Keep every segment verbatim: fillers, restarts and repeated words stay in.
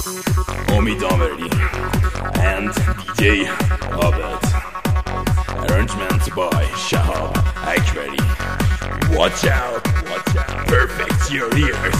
Omid Ameri and D J Abed. Arrangement by Shahab Akbari. Watch out, watch out, perfect your ears.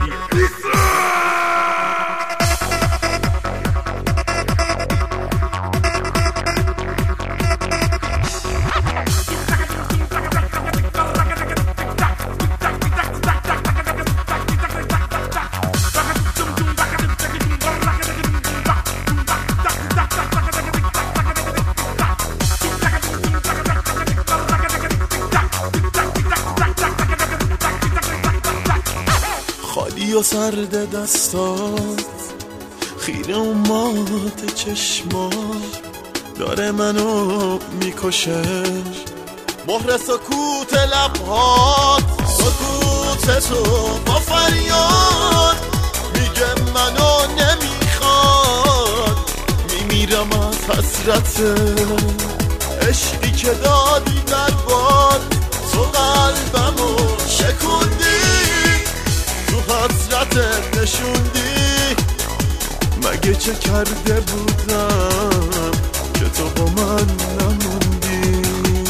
خالی و سرد دستات، خیره و مات چشمات، داره منو میکشه. مهر سکوت لبهات، سکوت تو با فریاد میگه منو نمیخواد. میمیرم از حسرت عشقی که دادی در باد. تو قلبمو شکوندی، تو حسرتت نشوندی. مگه چه کرده بودم که تو با من نموندی؟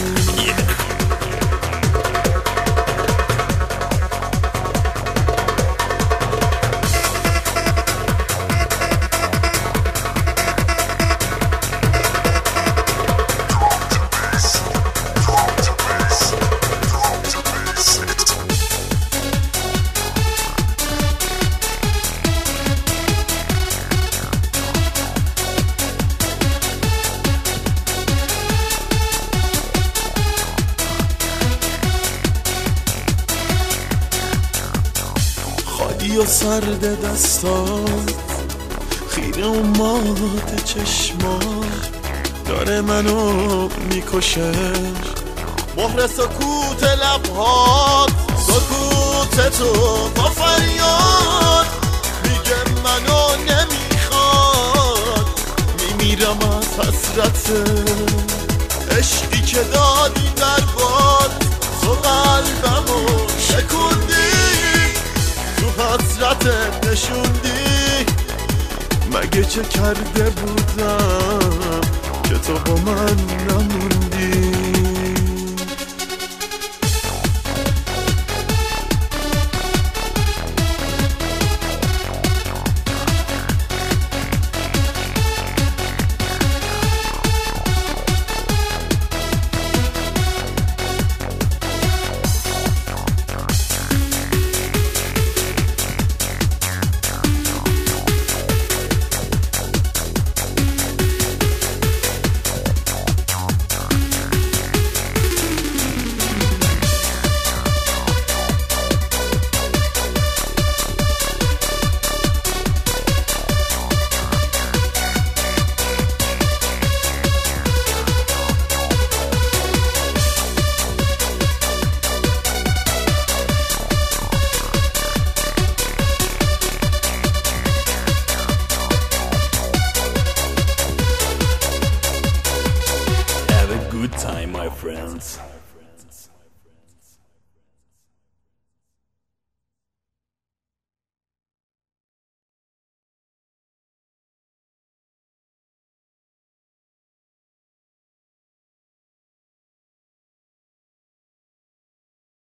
خالی و سرد دستات، خیره و مات چشمات، داره منو میکشه. مهر سکوت لبهات، سکوت تو با فریاد میگه منو نمیخواد. میمیرم از حسرت عشقی که دادی در باد. تو قلبمو شکوندی، تو حسرتت نشوندی. مگه چه کرده بودم که تو با من نموندی؟